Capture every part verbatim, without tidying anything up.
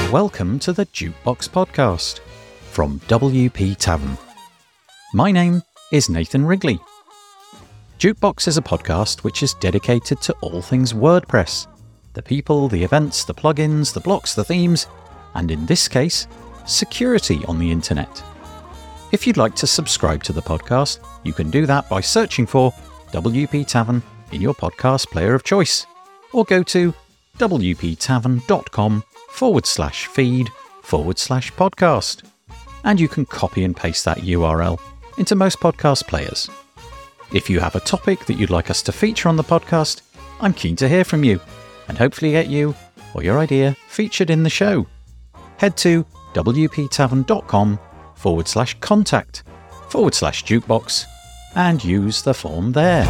Welcome to the Jukebox Podcast from W P Tavern. My name is Nathan Wrigley. Jukebox is a podcast which is dedicated to all things WordPress. The people, the events, the plugins, the blocks, the themes, and in this case, security on the internet. If you'd like to subscribe to the podcast, you can do that by searching for W P Tavern in your podcast player of choice, or go to wptavern.com forward slash feed forward slash podcast. And you can copy and paste that U R L into most podcast players. If you have a topic that you'd like us to feature on the podcast, I'm keen to hear from you and hopefully get you or your idea featured in the show. Head to wptavern.com forward slash contact forward slash jukebox and use the form there.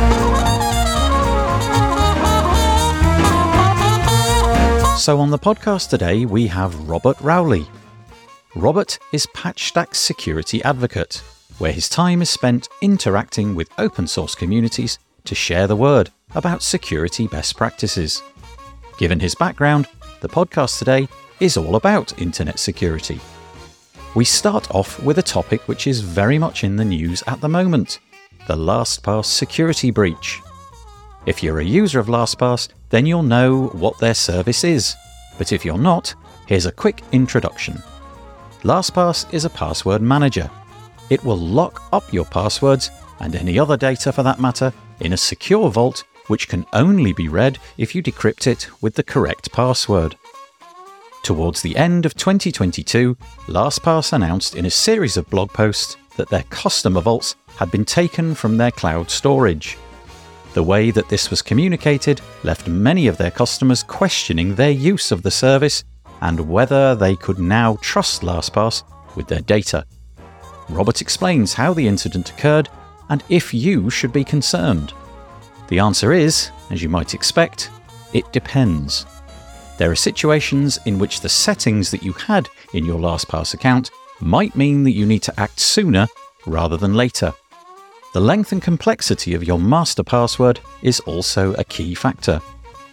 So on the podcast today, we have Robert Rowley. Robert is Patchstack's security advocate, where his time is spent interacting with open source communities to share the word about security best practices. Given his background, the podcast today is all about internet security. We start off with a topic which is very much in the news at the moment, the LastPass security breach. If you're a user of LastPass, then you'll know what their service is. But if you're not, here's a quick introduction. LastPass is a password manager. It will lock up your passwords and any other data for that matter in a secure vault which can only be read if you decrypt it with the correct password. Towards the end of twenty twenty-two, LastPass announced in a series of blog posts that their customer vaults had been taken from their cloud storage. The way that this was communicated left many of their customers questioning their use of the service and whether they could now trust LastPass with their data. Robert explains how the incident occurred and if you should be concerned. The answer is, as you might expect, it depends. There are situations in which the settings that you had in your LastPass account might mean that you need to act sooner rather than later. The length and complexity of your master password is also a key factor.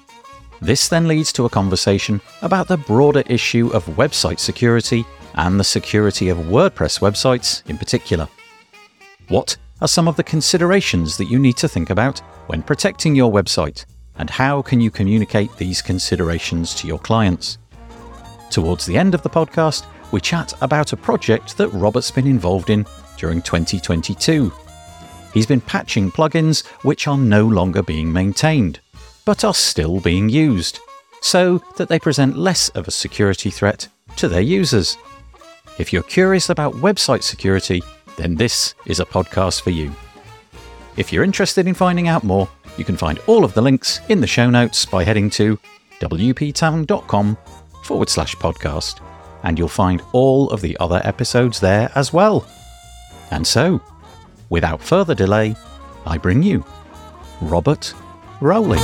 This then leads to a conversation about the broader issue of website security and the security of WordPress websites in particular. What are some of the considerations that you need to think about when protecting your website, and how can you communicate these considerations to your clients? Towards the end of the podcast, we chat about a project that Robert's been involved in during twenty twenty-two. He's been patching plugins which are no longer being maintained, but are still being used, so that they present less of a security threat to their users. If you're curious about website security, then this is a podcast for you. If you're interested in finding out more, you can find all of the links in the show notes by heading to wptavern.com forward slash podcast, and you'll find all of the other episodes there as well. And so, without further delay, I bring you Robert Rowley.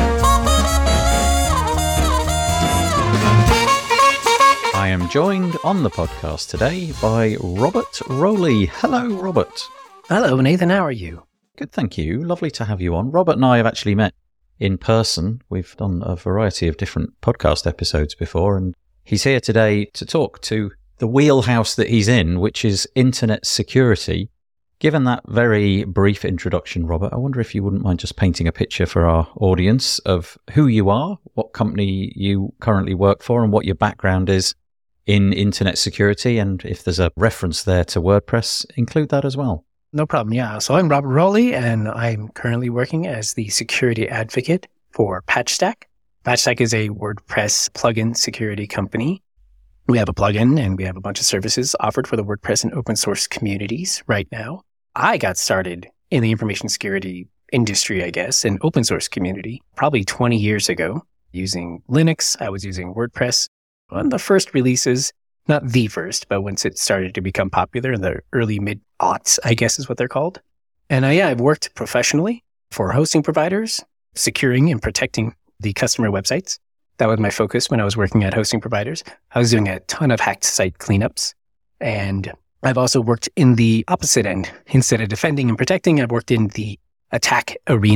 I am joined on the podcast today by Robert Rowley. Hello, Robert. Hello, Nathan. How are you? Good, thank you. Lovely to have you on. Robert and I have actually met in person. We've done a variety of different podcast episodes before, and he's here today to talk to the wheelhouse that he's in, which is internet security. Given that very brief introduction, Robert, I wonder if you wouldn't mind just painting a picture for our audience of who you are, what company you currently work for, and what your background is in internet security. And if there's a reference there to WordPress, include that as well. No problem. Yeah. So I'm Robert Rowley, and I'm currently working as the security advocate for Patchstack. Patchstack is a WordPress plugin security company. We have a plugin and we have a bunch of services offered for the WordPress and open source communities right now. I got started in the information security industry, I guess, and open source community probably twenty years ago using Linux. I was using WordPress on the first releases, not the first, but once it started to become popular in the early mid-aughts, I guess is what they're called. And uh, yeah, I've worked professionally for hosting providers, securing and protecting the customer websites. That was my focus when I was working at hosting providers. I was doing a ton of hacked site cleanups. And I've also worked in the opposite end. Instead of defending and protecting, I've worked in the attack arena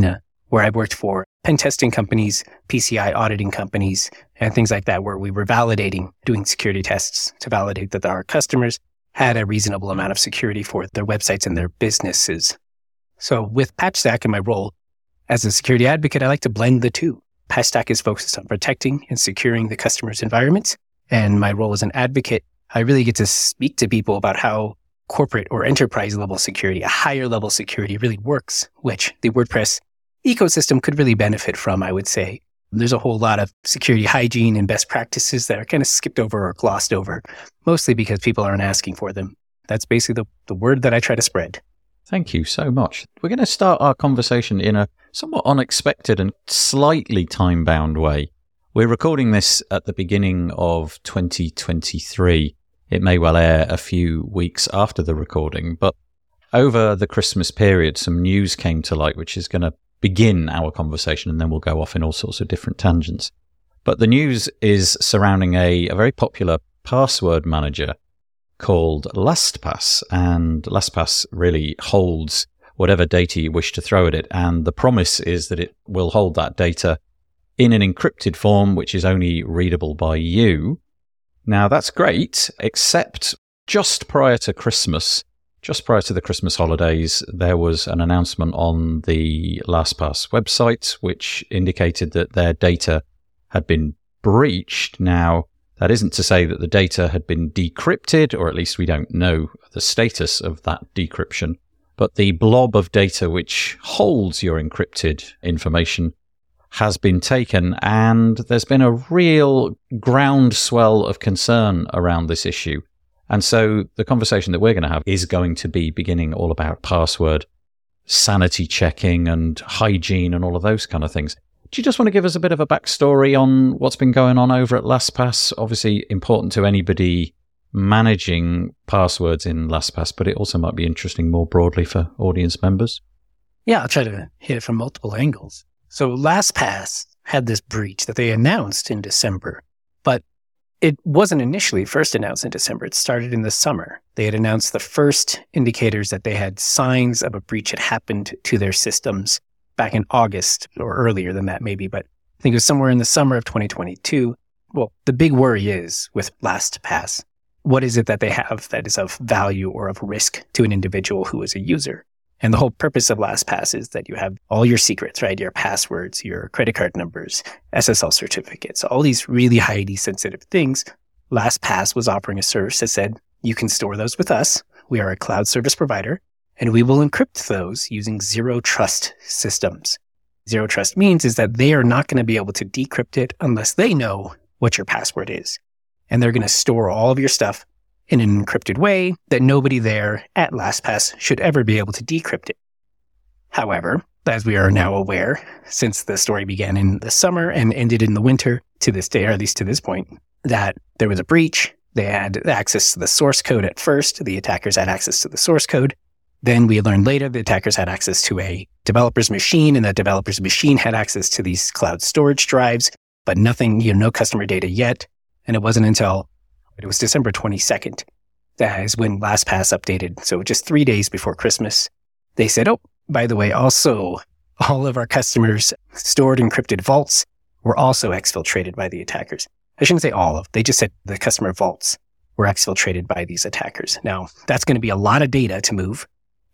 where I've worked for pen testing companies, P C I auditing companies, and things like that, where we were validating, doing security tests to validate that our customers had a reasonable amount of security for their websites and their businesses. So with PatchStack in my role as a security advocate, I like to blend the two. PatchStack is focused on protecting and securing the customer's environments. And my role as an advocate, I really get to speak to people about how corporate or enterprise level security, a higher level security really works, which the WordPress ecosystem could really benefit from, I would say. There's a whole lot of security hygiene and best practices that are kind of skipped over or glossed over, mostly because people aren't asking for them. That's basically the, the word that I try to spread. Thank you so much. We're going to start our conversation in a somewhat unexpected and slightly time-bound way. We're recording this at the beginning of twenty twenty-three. It may well air a few weeks after the recording, but over the Christmas period, some news came to light, which is going to begin our conversation, and then we'll go off in all sorts of different tangents. But the news is surrounding a, a very popular password manager called LastPass, and LastPass really holds whatever data you wish to throw at it, and the promise is that it will hold that data in an encrypted form which is only readable by you. Now that's great, except just prior to Christmas, just prior to the Christmas holidays, there was an announcement on the LastPass website which indicated that their data had been breached. Now, that isn't to say that the data had been decrypted, or at least we don't know the status of that decryption, but the blob of data which holds your encrypted information has been taken, and there's been a real groundswell of concern around this issue. And so the conversation that we're going to have is going to be beginning all about password sanity checking and hygiene and all of those kind of things. Do you just want to give us a bit of a backstory on what's been going on over at LastPass? Obviously important to anybody managing passwords in LastPass, but it also might be interesting more broadly for audience members. Yeah, I'll try to hit it from multiple angles. So LastPass had this breach that they announced in December, but it wasn't initially first announced in December. It started in the summer. They had announced the first indicators that they had signs of a breach had happened to their systems back in August, or earlier than that maybe, but I think it was somewhere in the summer of twenty twenty-two. Well, the big worry is with LastPass, what is it that they have that is of value or of risk to an individual who is a user? And the whole purpose of LastPass is that you have all your secrets, right? Your passwords, your credit card numbers, S S L certificates, all these really highly sensitive things. LastPass was offering a service that said, you can store those with us. We are a cloud service provider, and we will encrypt those using zero trust systems. Zero trust means is that they are not going to be able to decrypt it unless they know what your password is. And they're going to store all of your stuff in an encrypted way that nobody there at LastPass should ever be able to decrypt it. However, as we are now aware, since the story began in the summer and ended in the winter to this day, or at least to this point, that there was a breach. They had access to the source code at first. The attackers had access to the source code. Then we learned later the attackers had access to a developer's machine, and that developer's machine had access to these cloud storage drives, but nothing, you know, no customer data yet. And it wasn't until it was December twenty-second. That is when LastPass updated. So just three days before Christmas, they said, oh, by the way, also all of our customers' stored encrypted vaults were also exfiltrated by the attackers. I shouldn't say all of, they just said the customer vaults were exfiltrated by these attackers. Now, that's going to be a lot of data to move,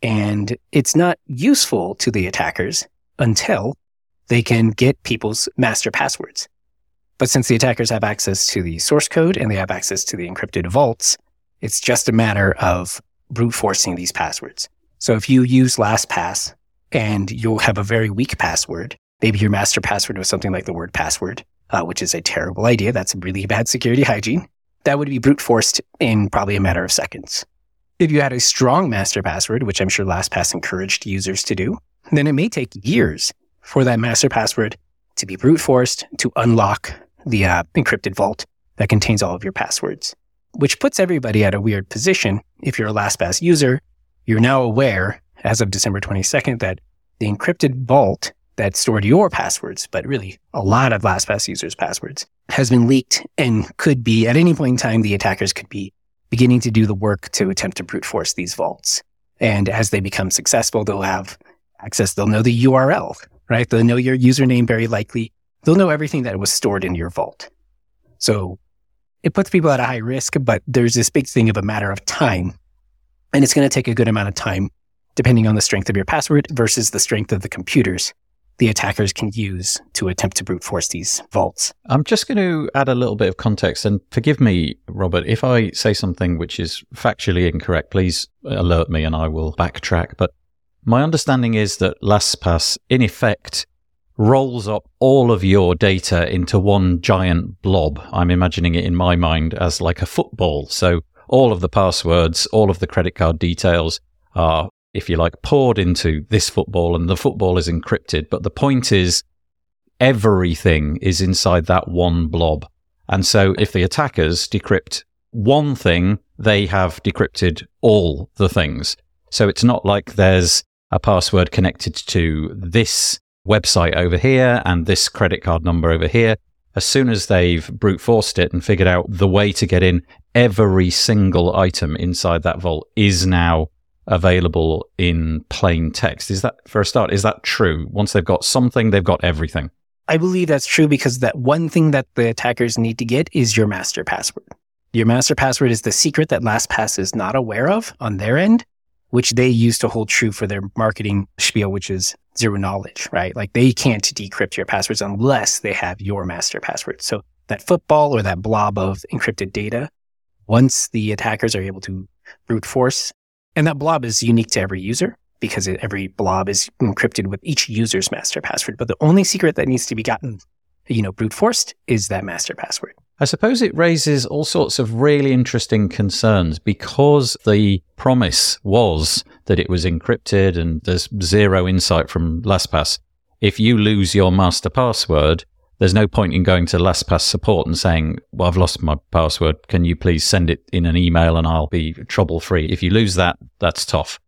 and it's not useful to the attackers until they can get people's master passwords. But since the attackers have access to the source code and they have access to the encrypted vaults, it's just a matter of brute forcing these passwords. So if you use LastPass and you'll have a very weak password, maybe your master password was something like the word password, uh, which is a terrible idea. That's really bad security hygiene. That would be brute forced in probably a matter of seconds. If you had a strong master password, which I'm sure LastPass encouraged users to do, then it may take years for that master password to be brute forced to unlock the uh, encrypted vault that contains all of your passwords, which puts everybody at a weird position. If you're a LastPass user, you're now aware, as of December twenty-second, that the encrypted vault that stored your passwords, but really a lot of LastPass users' passwords, has been leaked and could be, at any point in time, the attackers could be beginning to do the work to attempt to brute force these vaults. And as they become successful, they'll have access, they'll know the U R L right? They'll know your username very likely. They'll know everything that was stored in your vault. So it puts people at a high risk, but there's this big thing of a matter of time. And it's going to take a good amount of time, depending on the strength of your password versus the strength of the computers the attackers can use to attempt to brute force these vaults. I'm just going to add a little bit of context, and forgive me, Robert, if I say something which is factually incorrect, please alert me and I will backtrack. But my understanding is that LastPass, in effect, rolls up all of your data into one giant blob. I'm imagining it in my mind as like a football. So all of the passwords, all of the credit card details are, if you like, poured into this football, and the football is encrypted. But the point is, everything is inside that one blob. And so if the attackers decrypt one thing, they have decrypted all the things. So it's not like there's a password connected to this website over here and this credit card number over here. As soon as they've brute forced it and figured out the way to get in, every single item inside that vault is now available in plain text. Is that, for a start, is that true? Once they've got something, they've got everything. I believe that's true because that one thing that the attackers need to get is your master password. Your master password is the secret that LastPass is not aware of on their end, which they use to hold true for their marketing spiel, which is zero knowledge, right? Like they can't decrypt your passwords unless they have your master password. So that football or that blob of encrypted data, once the attackers are able to brute force, and that blob is unique to every user because it, every blob is encrypted with each user's master password. But the only secret that needs to be gotten, you know, brute forced is that master password. I suppose it raises all sorts of really interesting concerns because the promise was that it was encrypted and there's zero insight from LastPass. If you lose your master password, there's no point in going to LastPass support and saying, well, I've lost my password. Can you please send it in an email and I'll be trouble-free? If you lose that, that's tough.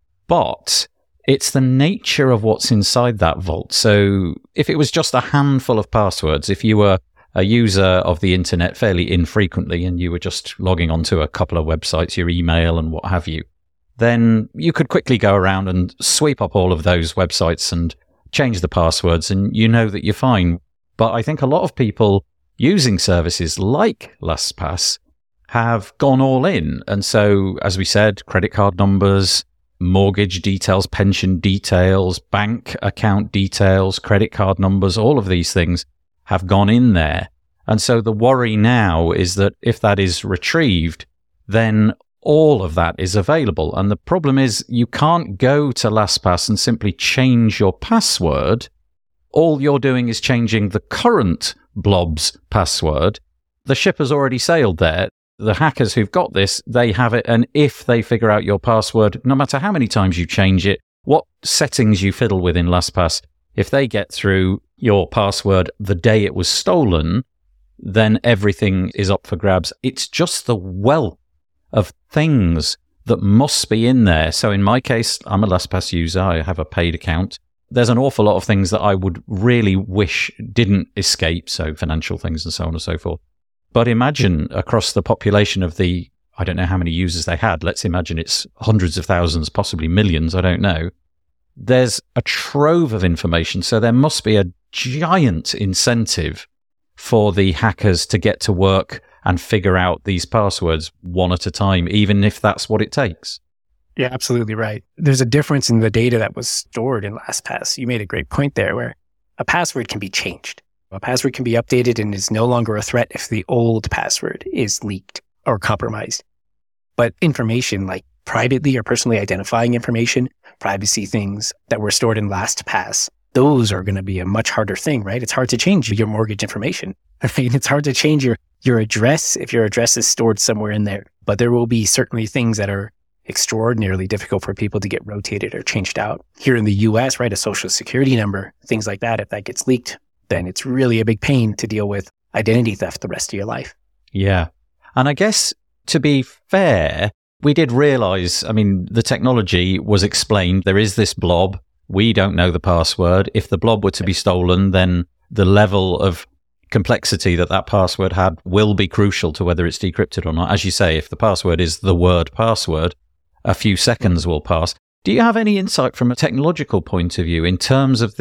But it's the nature of what's inside that vault. So if it was just a handful of passwords, if you were a user of the internet fairly infrequently and you were just logging onto a couple of websites, your email and what have you, then you could quickly go around and sweep up all of those websites and change the passwords and you know that you're fine. But I think a lot of people using services like LastPass have gone all in. And so, as we said, credit card numbers, mortgage details, pension details, bank account details, credit card numbers, all of these things have gone in there. And so the worry now is that if that is retrieved, then all of that is available. And the problem is you can't go to LastPass and simply change your password. All you're doing is changing the current blob's password. The ship has already sailed there. The hackers who've got this, they have it. And if they figure out your password, no matter how many times you change it, what settings you fiddle with in LastPass, if they get through your password the day it was stolen, then everything is up for grabs. It's just the wealth of things that must be in there. So in my case, I'm a LastPass user. I have a paid account. There's an awful lot of things that I would really wish didn't escape, so financial things and so on and so forth. But imagine across the population of the, I don't know how many users they had. Let's imagine it's hundreds of thousands, possibly millions. I don't know. There's a trove of information. So there must be a giant incentive for the hackers to get to work and figure out these passwords one at a time, even if that's what it takes. Yeah, absolutely right. There's a difference in the data that was stored in LastPass. You made a great point there where a password can be changed. A password can be updated and is no longer a threat if the old password is leaked or compromised. But information like privately or personally identifying information, privacy things that were stored in LastPass, those are going to be a much harder thing, right? It's hard to change your mortgage information. I mean, it's hard to change your, your address if your address is stored somewhere in there. But there will be certainly things that are extraordinarily difficult for people to get rotated or changed out. Here in the U S, right, a social security number, things like that, if that gets leaked, then it's really a big pain to deal with identity theft the rest of your life. Yeah. And I guess to be fair, we did realize, I mean, the technology was explained. There is this blob. We don't know the password. If the blob were to be stolen, then the level of complexity that that password had will be crucial to whether it's decrypted or not. As you say, if the password is the word password, a few seconds will pass. Do you have any insight from a technological point of view in terms of the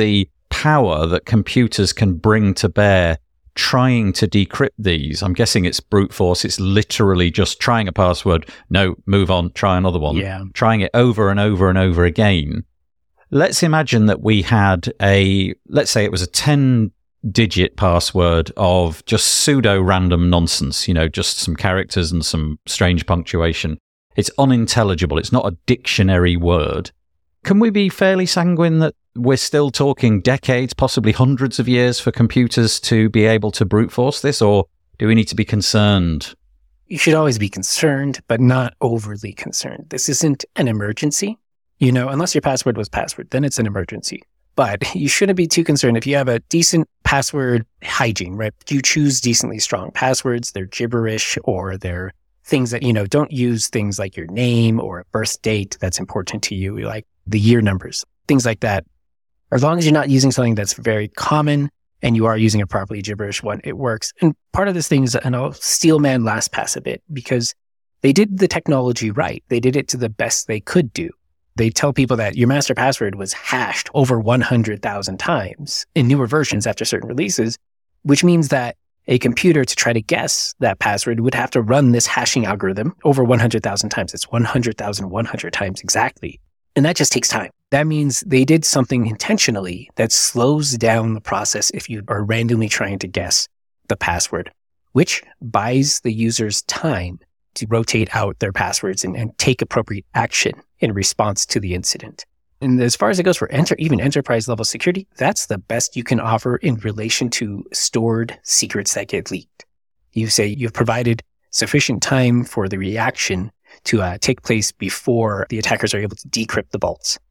power that computers can bring to bear trying to decrypt these? I'm guessing it's brute force. It's literally just trying a password. No, move on, try another one. Yeah. Trying it over and over and over again. Let's imagine that we had a, let's say it was a ten digit password of just pseudo random nonsense, you know, just some characters and some strange punctuation. It's unintelligible. It's not a dictionary word. Can we be fairly sanguine that we're still talking decades, possibly hundreds of years for computers to be able to brute force this, or do we need to be concerned? You should always be concerned, but not overly concerned. This isn't an emergency. You know, unless your password was password, then it's an emergency. But you shouldn't be too concerned if you have a decent password hygiene, right? You choose decently strong passwords. They're gibberish, or they're things that, you know, don't use things like your name or a birth date that's important to you, like the year numbers, things like that. As long as you're not using something that's very common and you are using a properly gibberish one, it works. And part of this thing is, and I'll steelman LastPass a bit, because they did the technology right. They did it to the best they could do. They tell people that your master password was hashed over one hundred thousand times in newer versions after certain releases, which means that a computer, to try to guess that password, would have to run this hashing algorithm over one hundred thousand times. It's one hundred thousand one hundred times exactly. And that just takes time. That means they did something intentionally that slows down the process if you are randomly trying to guess the password, which buys the users time to rotate out their passwords and, and take appropriate action in response to the incident. And as far as it goes for enter, even enterprise level security, that's the best you can offer in relation to stored secrets that get leaked. You say you've provided sufficient time for the reaction to uh, take place before the attackers are able to decrypt the vaults.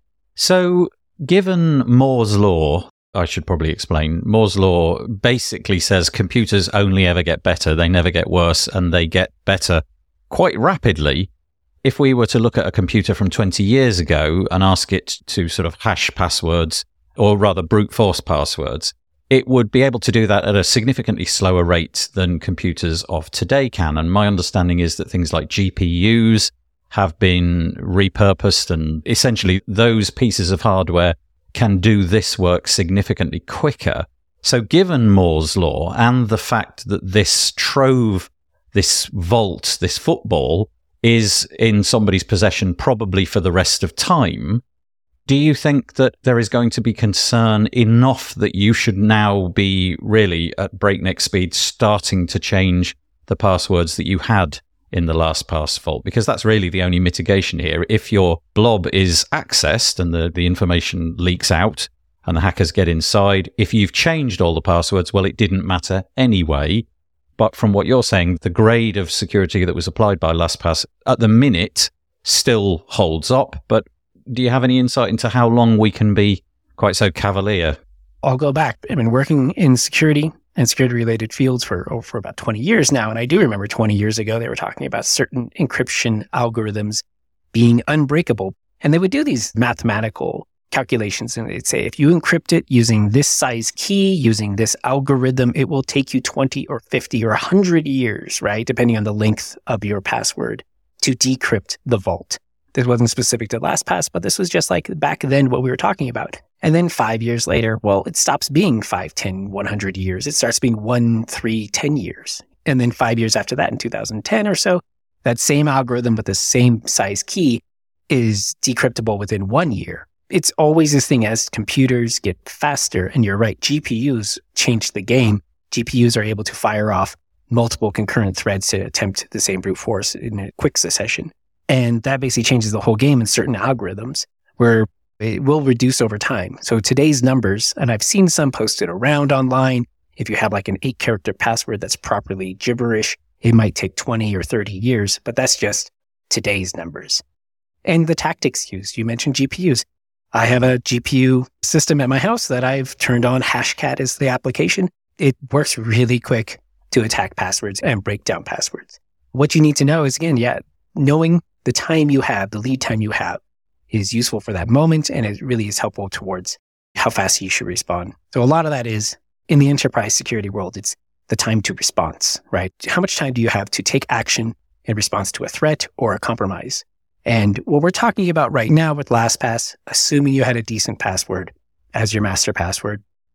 So given Moore's law, I should probably explain, Moore's law basically says computers only ever get better. They never get worse, and they get better quite rapidly. If we were to look at a computer from twenty years ago and ask it to sort of hash passwords, or rather brute force passwords, it would be able to do that at a significantly slower rate than computers of today can. And my understanding is that things like G P Us have been repurposed, and essentially those pieces of hardware can do this work significantly quicker. So given Moore's law and the fact that this trove, this vault, this football is in somebody's possession probably for the rest of time, do you think that there is going to be concern enough that you should now be really at breakneck speed starting to change the passwords that you had in the LastPass vault? Because that's really the only mitigation here. If your blob is accessed and the, the information leaks out and the hackers get inside, if you've changed all the passwords, well, it didn't matter anyway. But from what you're saying, the grade of security that was applied by LastPass at the minute still holds up. But do you have any insight into how long we can be quite so cavalier? I'll go back. I've been working in security and security-related fields for, oh, for about twenty years now. And I do remember twenty years ago, they were talking about certain encryption algorithms being unbreakable. And they would do these mathematical calculations, and they'd say, if you encrypt it using this size key, using this algorithm, it will take you twenty or fifty or one hundred years, right? Depending on the length of your password to decrypt the vault. This wasn't specific to LastPass, but this was just like back then what we were talking about. And then five years later, well, it stops being five, ten, one hundred years. It starts being one, three, ten years. And then five years after that, in two thousand ten or so, that same algorithm with the same size key is decryptable within one year. It's always this thing as computers get faster, and you're right, G P Us changed the game. G P Us are able to fire off multiple concurrent threads to attempt the same brute force in a quick succession. And that basically changes the whole game in certain algorithms where it will reduce over time. So today's numbers, and I've seen some posted around online, if you have like an eight character password that's properly gibberish, it might take twenty or thirty years, but that's just today's numbers. And the tactics used, you mentioned G P Us. I have a G P U system at my house that I've turned on. Hashcat is the application. It works really quick to attack passwords and break down passwords. What you need to know is, again, yeah, knowing the time you have, the lead time you have is useful for that moment, and it really is helpful towards how fast you should respond. So a lot of that is, in the enterprise security world, it's the time to response, right? How much time do you have to take action in response to a threat or a compromise? And what we're talking about right now with LastPass, assuming you had a decent password as your master password,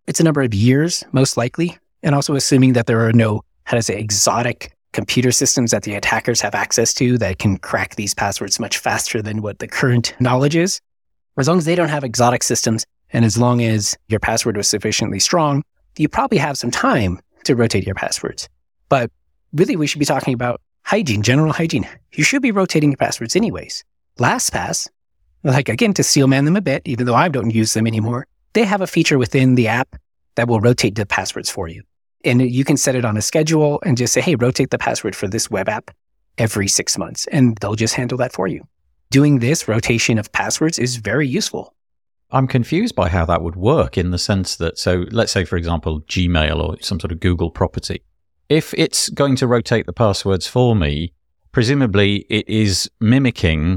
it's a number of years, most likely. And also assuming that there are no, how to say, exotic computer systems that the attackers have access to that can crack these passwords much faster than what the current knowledge is. As long as they don't have exotic systems, and as long as your password was sufficiently strong, you probably have some time to rotate your passwords. But really, we should be talking about hygiene, general hygiene. You should be rotating your passwords anyways. LastPass, like again, to steel man them a bit, even though I don't use them anymore, they have a feature within the app that will rotate the passwords for you. And you can set it on a schedule and just say, hey, rotate the password for this web app every six months. And they'll just handle that for you. Doing this rotation of passwords is very useful. I'm confused by how that would work in the sense that, so let's say, for example, Gmail or some sort of Google property. If it's going to rotate the passwords for me, presumably it is mimicking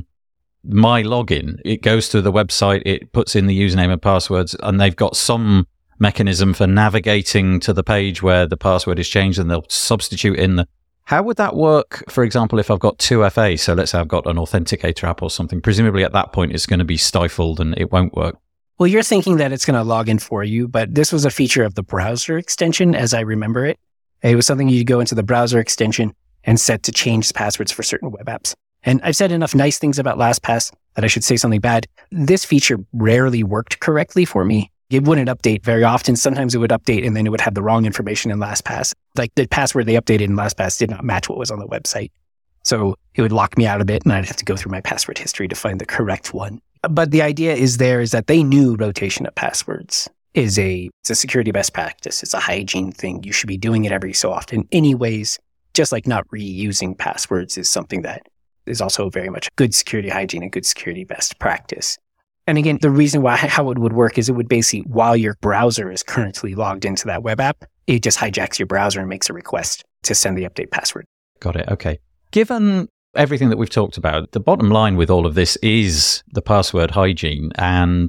my login. It goes to the website, it puts in the username and passwords, and they've got some mechanism for navigating to the page where the password is changed, and they'll substitute in the... How would that work, for example, if I've got two F A? So let's say I've got an authenticator app or something. Presumably at that point, it's going to be stifled and it won't work. Well, you're thinking that it's going to log in for you, but this was a feature of the browser extension, as I remember it. It was something you go into the browser extension and set to change passwords for certain web apps. And I've said enough nice things about LastPass that I should say something bad. This feature rarely worked correctly for me. It wouldn't update very often. Sometimes it would update and then it would have the wrong information in LastPass. Like the password they updated in LastPass did not match what was on the website. So it would lock me out of it and I'd have to go through my password history to find the correct one. But the idea is there is that they knew rotation of passwords is a, it's a security best practice. It's a hygiene thing. You should be doing it every so often anyways, just like not reusing passwords is something that is also very much good security hygiene and good security best practice. And again, the reason why, how it would work is it would basically, while your browser is currently logged into that web app, it just hijacks your browser and makes a request to send the update password. Got it. Okay. Given everything that we've talked about, the bottom line with all of this is the password hygiene. And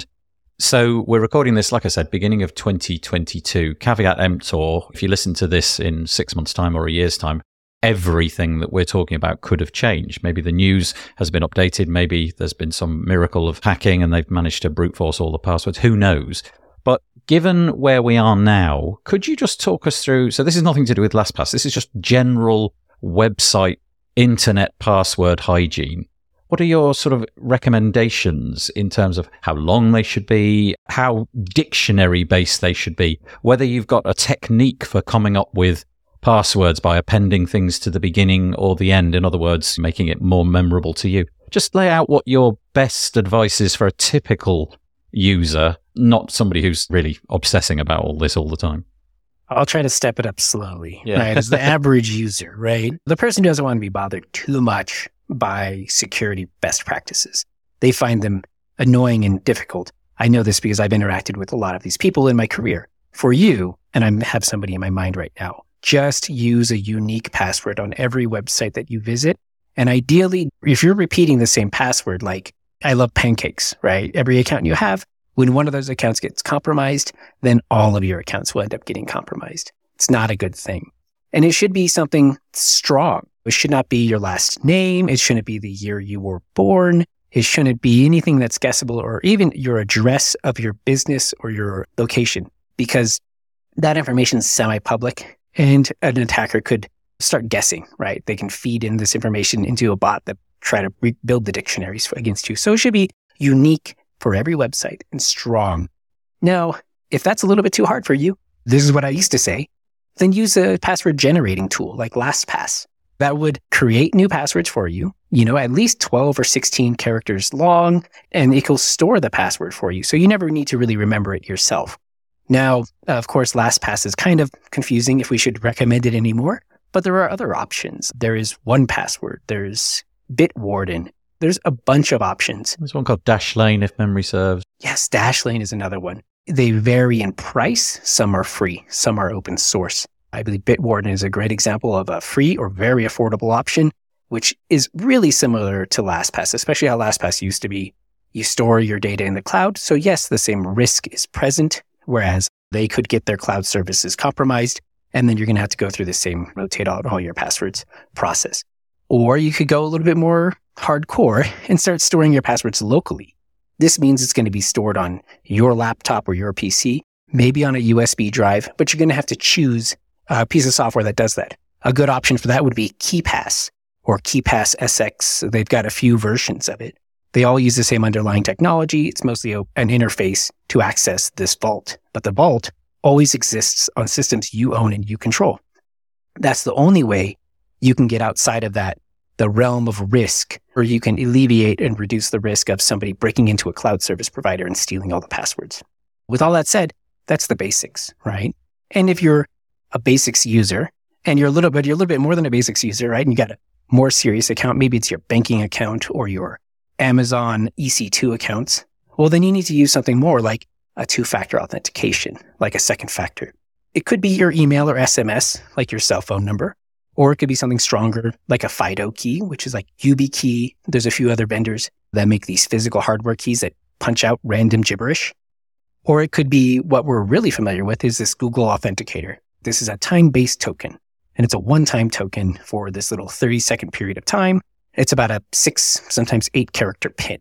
so we're recording this, like I said, beginning of twenty twenty-two. Caveat emptor, if you listen to this in six months' time or a year's time, everything that we're talking about could have changed. Maybe the news has been updated. Maybe there's been some miracle of hacking and they've managed to brute force all the passwords. Who knows? But given where we are now, could you just talk us through? So this is nothing to do with LastPass. This is just general website, internet password hygiene. What are your sort of recommendations in terms of how long they should be, how dictionary based they should be, whether you've got a technique for coming up with passwords by appending things to the beginning or the end, in other words, making it more memorable to you? Just lay out what your best advice is for a typical user, not somebody who's really obsessing about all this all the time. I'll try to step it up slowly, yeah. right? As the average user, right? The person who doesn't want to be bothered too much by security best practices. They find them annoying and difficult. I know this because I've interacted with a lot of these people in my career. For you, and I have somebody in my mind right now, just use a unique password on every website that you visit. And ideally, if you're repeating the same password, like I love pancakes, right? Every account you have, when one of those accounts gets compromised, then all of your accounts will end up getting compromised. It's not a good thing. And it should be something strong. It should not be your last name. It shouldn't be the year you were born. It shouldn't be anything that's guessable or even your address of your business or your location, because that information is semi-public and an attacker could start guessing, right? They can feed in this information into a bot that try to rebuild the dictionaries against you. So it should be unique for every website and strong. Now, if that's a little bit too hard for you, this is what I used to say, then use a password generating tool like LastPass. That would create new passwords for you, you know, at least twelve or sixteen characters long, and it will store the password for you. So you never need to really remember it yourself. Now, of course, LastPass is kind of confusing if we should recommend it anymore, but there are other options. There is one Password. There's Bitwarden. There's a bunch of options. There's one called Dashlane, if memory serves. Yes, Dashlane is another one. They vary in price. Some are free. Some are open source. I believe Bitwarden is a great example of a free or very affordable option, which is really similar to LastPass, especially how LastPass used to be. You store your data in the cloud. So yes, the same risk is present, whereas they could get their cloud services compromised, and then you're going to have to go through the same rotate out all your passwords process. Or you could go a little bit more hardcore and start storing your passwords locally. This means it's going to be stored on your laptop or your P C, maybe on a U S B drive, but you're going to have to choose a piece of software that does that. A good option for that would be KeePass or KeePass S X. They've got a few versions of it. They all use the same underlying technology. It's mostly a, an interface to access this vault, but the vault always exists on systems you own and you control. That's the only way you can get outside of that, the realm of risk, or you can alleviate and reduce the risk of somebody breaking into a cloud service provider and stealing all the passwords. With all that said, that's the basics, right? And if you're a basics user and you're a little bit, you're a little bit more than a basics user, right? And you got a more serious account, maybe it's your banking account or your Amazon E C two accounts. Well, then you need to use something more like a two-factor authentication, like a second factor. It could be your email or S M S, like your cell phone number, or it could be something stronger, like a FIDO key, which is like YubiKey. There's a few other vendors that make these physical hardware keys that punch out random gibberish. Or it could be what we're really familiar with is this Google Authenticator. This is a time-based token, and it's a one-time token for this little thirty-second period of time. It's about a six, sometimes eight-character PIN.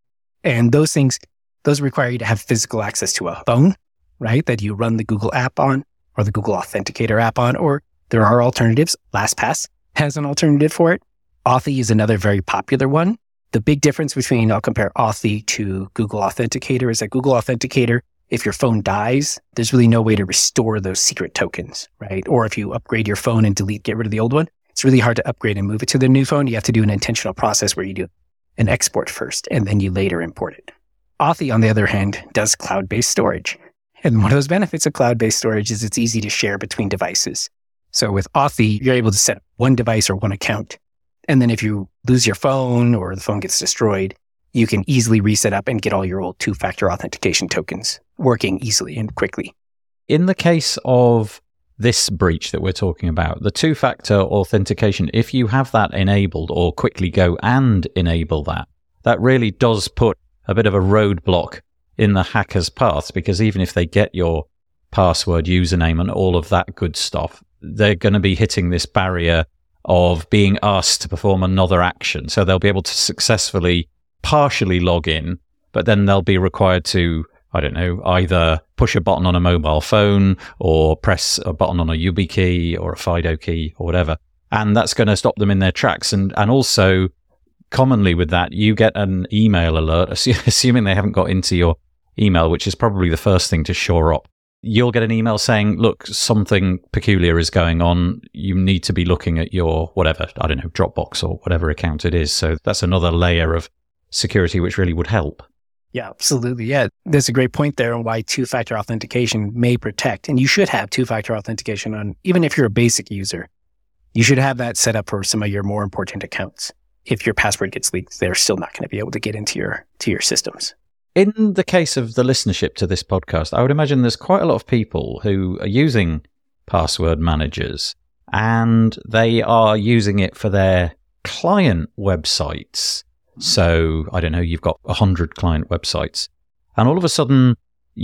And those things, those require you to have physical access to a phone, right, that you run the Google app on or the Google Authenticator app on, or there are alternatives. LastPass has an alternative for it. Authy is another very popular one. The big difference between, I'll compare Authy to Google Authenticator, is that Google Authenticator, if your phone dies, there's really no way to restore those secret tokens, right? Or if you upgrade your phone and delete, get rid of the old one, it's really hard to upgrade and move it to the new phone. You have to do an intentional process where you do an export first and then you later import it. Authy, on the other hand, does cloud-based storage. And one of those benefits of cloud-based storage is it's easy to share between devices. So with Authy, you're able to set up one device or one account. And then if you lose your phone or the phone gets destroyed, you can easily reset up and get all your old two-factor authentication tokens working easily and quickly. In the case of this breach that we're talking about, the two-factor authentication, if you have that enabled or quickly go and enable that, that really does put a bit of a roadblock in the hacker's path, because even if they get your password, username, and all of that good stuff, they're going to be hitting this barrier of being asked to perform another action. So they'll be able to successfully partially log in, but then they'll be required to, I don't know, either push a button on a mobile phone or press a button on a YubiKey or a FIDO key or whatever. And that's going to stop them in their tracks. And, and also, commonly with that, you get an email alert, assuming they haven't got into your email, which is probably the first thing to shore up. You'll get an email saying, look, something peculiar is going on. You need to be looking at your whatever, I don't know, Dropbox or whatever account it is. So that's another layer of security which really would help. Yeah, absolutely. Yeah, there's a great point there on why two-factor authentication may protect. And you should have two-factor authentication on, even if you're a basic user, you should have that set up for some of your more important accounts. If your password gets leaked, they're still not going to be able to get into your to your systems. In the case of the listenership to this podcast, I would imagine there's quite a lot of people who are using password managers and they are using it for their client websites. So, I don't know, you've got one hundred client websites and all of a sudden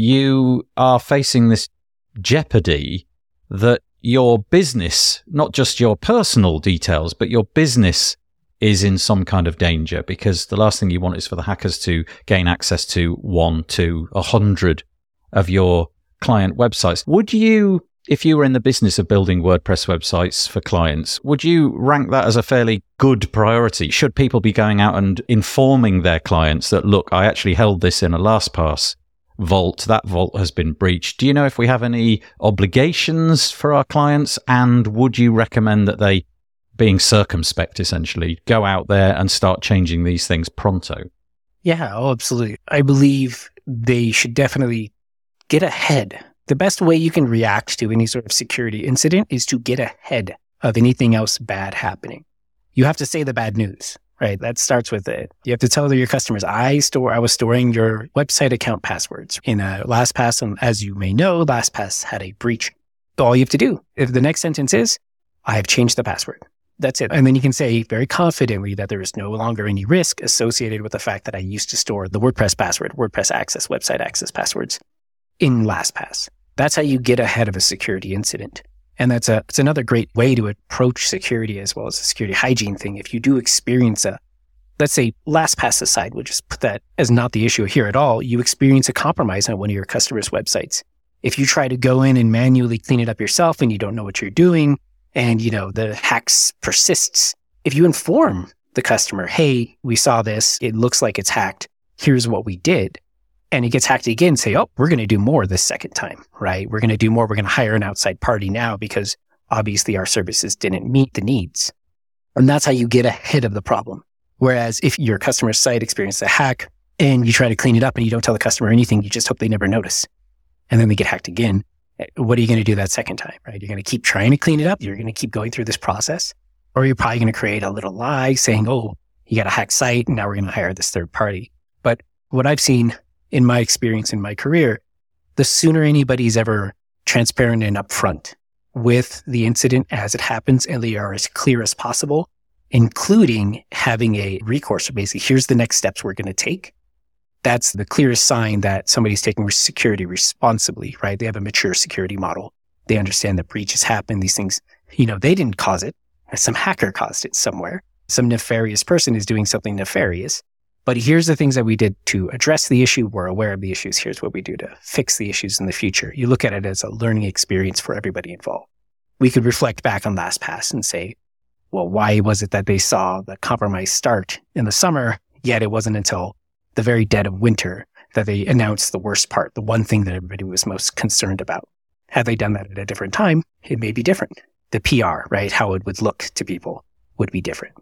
you are facing this jeopardy that your business, not just your personal details, but your business is in some kind of danger, because the last thing you want is for the hackers to gain access to one, two, a hundred of your client websites. Would you, if you were in the business of building WordPress websites for clients, would you rank that as a fairly good priority? Should people be going out and informing their clients that, look, I actually held this in a LastPass vault, that vault has been breached? Do you know if we have any obligations for our clients? And would you recommend that they, being circumspect, essentially, go out there and start changing these things pronto? Yeah, oh, absolutely. I believe they should definitely get ahead. The best way you can react to any sort of security incident is to get ahead of anything else bad happening. You have to say the bad news, right? That starts with it. You have to tell your customers, I store, I was storing your website account passwords in a LastPass. And as you may know, LastPass had a breach. All you have to do, if the next sentence is, I have changed the password. That's it. And then you can say very confidently that there is no longer any risk associated with the fact that I used to store the WordPress password, WordPress access, website access passwords in LastPass. That's how you get ahead of a security incident. And that's a, it's another great way to approach security as well as a security hygiene thing. If you do experience a, let's say LastPass aside, we'll just put that as not the issue here at all. You experience a compromise on one of your customers' websites. If you try to go in and manually clean it up yourself and you don't know what you're doing and, you know, the hacks persists, if you inform the customer, hey, we saw this, it looks like it's hacked, here's what we did, and it gets hacked again, say, oh, we're going to do more this second time, right? We're going to do more. We're going to hire an outside party now because obviously our services didn't meet the needs. And that's how you get ahead of the problem. Whereas if your customer site experienced a hack and you try to clean it up and you don't tell the customer anything, you just hope they never notice. And then they get hacked again. What are you going to do that second time, right? You're going to keep trying to clean it up. You're going to keep going through this process. Or you're probably going to create a little lie saying, oh, you got a hacked site and now we're going to hire this third party. But what I've seen in my experience in my career, the sooner anybody's ever transparent and upfront with the incident as it happens and they are as clear as possible, including having a recourse. So basically, here's the next steps we're going to take. That's the clearest sign that somebody's taking security responsibly, right? They have a mature security model. They understand that breaches happen. These things, you know, they didn't cause it. Some hacker caused it somewhere. Some nefarious person is doing something nefarious. But here's the things that we did to address the issue. We're aware of the issues. Here's what we do to fix the issues in the future. You look at it as a learning experience for everybody involved. We could reflect back on LastPass and say, well, why was it that they saw the compromise start in the summer, yet it wasn't until the very dead of winter that they announced the worst part, the one thing that everybody was most concerned about? Had they done that at a different time, it may be different. The P R, right, how it would look to people would be different.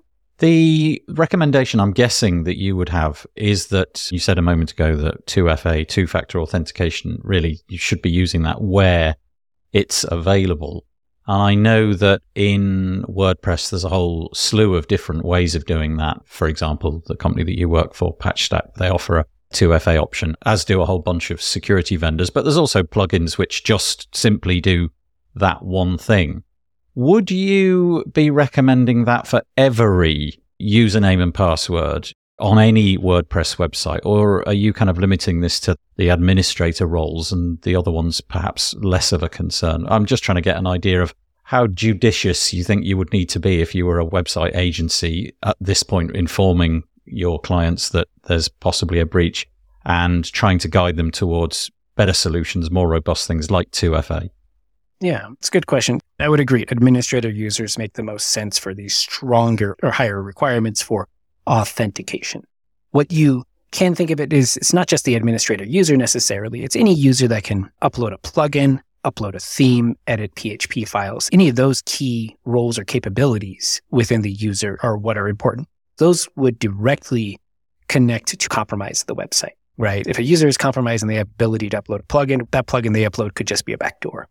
The recommendation I'm guessing that you would have is that you said a moment ago that two F A, two-factor authentication, really you should be using that where it's available. And I know that in WordPress, there's a whole slew of different ways of doing that. For example, the company that you work for, PatchStack, they offer a two F A option, as do a whole bunch of security vendors. But there's also plugins which just simply do that one thing. Would you be recommending that for every username and password on any WordPress website? Or are you kind of limiting this to the administrator roles and the other ones perhaps less of a concern? I'm just trying to get an idea of how judicious you think you would need to be if you were a website agency at this point, informing your clients that there's possibly a breach and trying to guide them towards better solutions, more robust things like two F A. Yeah, it's a good question. I would agree. Administrator users make the most sense for these stronger or higher requirements for authentication. What you can think of it is it's not just the administrator user necessarily. It's any user that can upload a plugin, upload a theme, edit P H P files. Any of those key roles or capabilities within the user are what are important. Those would directly connect to compromise the website, right? If a user is compromised and they have ability to upload a plugin, that plugin they upload could just be a backdoor.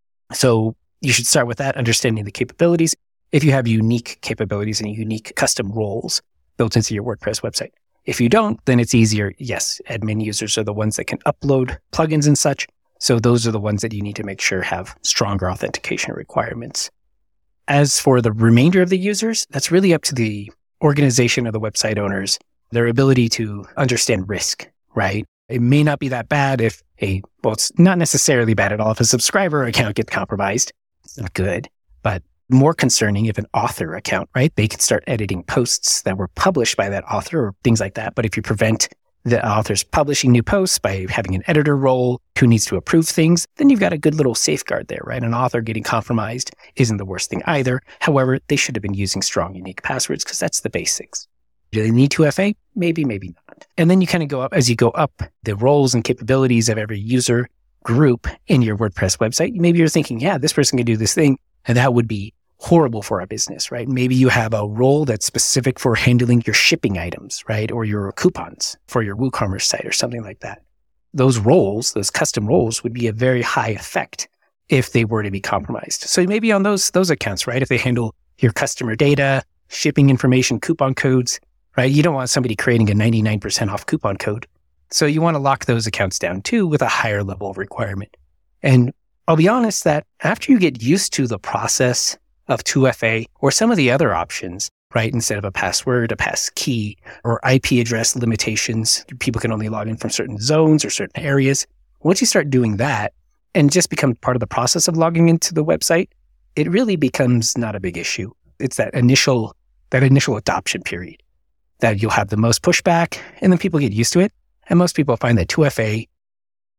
So you should start with that, understanding the capabilities. If you have unique capabilities and unique custom roles built into your WordPress website. If you don't, then it's easier. Yes, admin users are the ones that can upload plugins and such. So those are the ones that you need to make sure have stronger authentication requirements. As for the remainder of the users, that's really up to the organization of the website owners, their ability to understand risk, right? It may not be that bad if a, well, it's not necessarily bad at all if a subscriber account gets compromised. It's not good, but more concerning if an author account, right? They can start editing posts that were published by that author or things like that. But if you prevent the authors publishing new posts by having an editor role who needs to approve things, then you've got a good little safeguard there, right? An author getting compromised isn't the worst thing either. However, they should have been using strong, unique passwords because that's the basics. Do they need two F A? Maybe, maybe not. And then you kind of go up, as you go up the roles and capabilities of every user group in your WordPress website. Maybe you're thinking, yeah, this person can do this thing, and that would be horrible for our business, right? Maybe you have a role that's specific for handling your shipping items, right? Or your coupons for your WooCommerce site or something like that. Those roles, those custom roles would be a very high effect if they were to be compromised. So maybe on those, those accounts, right? If they handle your customer data, shipping information, coupon codes, right? You don't want somebody creating a ninety-nine percent off coupon code. So you want to lock those accounts down too with a higher level of requirement. And I'll be honest that after you get used to the process of two F A or some of the other options, right? Instead of a password, a pass key, or I P address limitations, people can only log in from certain zones or certain areas. Once you start doing that and just become part of the process of logging into the website, it really becomes not a big issue. It's that initial, that initial adoption period that you'll have the most pushback, and then people get used to it. And most people find that two F A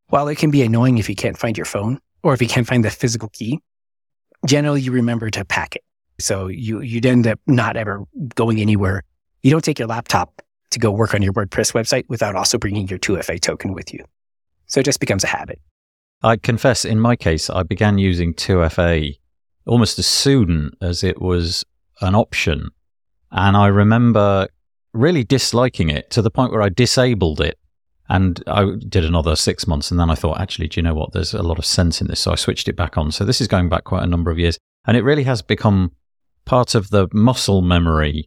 while it can be annoying if you can't find your phone or if you can't find the physical key, generally you remember to pack it. So you, you'd end up not ever going anywhere. You don't take your laptop to go work on your WordPress website without also bringing your two F A token with you. So it just becomes a habit. I confess, in my case, I began using two F A almost as soon as it was an option. And I remember really disliking it to the point where I disabled it. And I did another six months. And then I thought, actually, do you know what? There's a lot of sense in this. So I switched it back on. So this is going back quite a number of years. And it really has become part of the muscle memory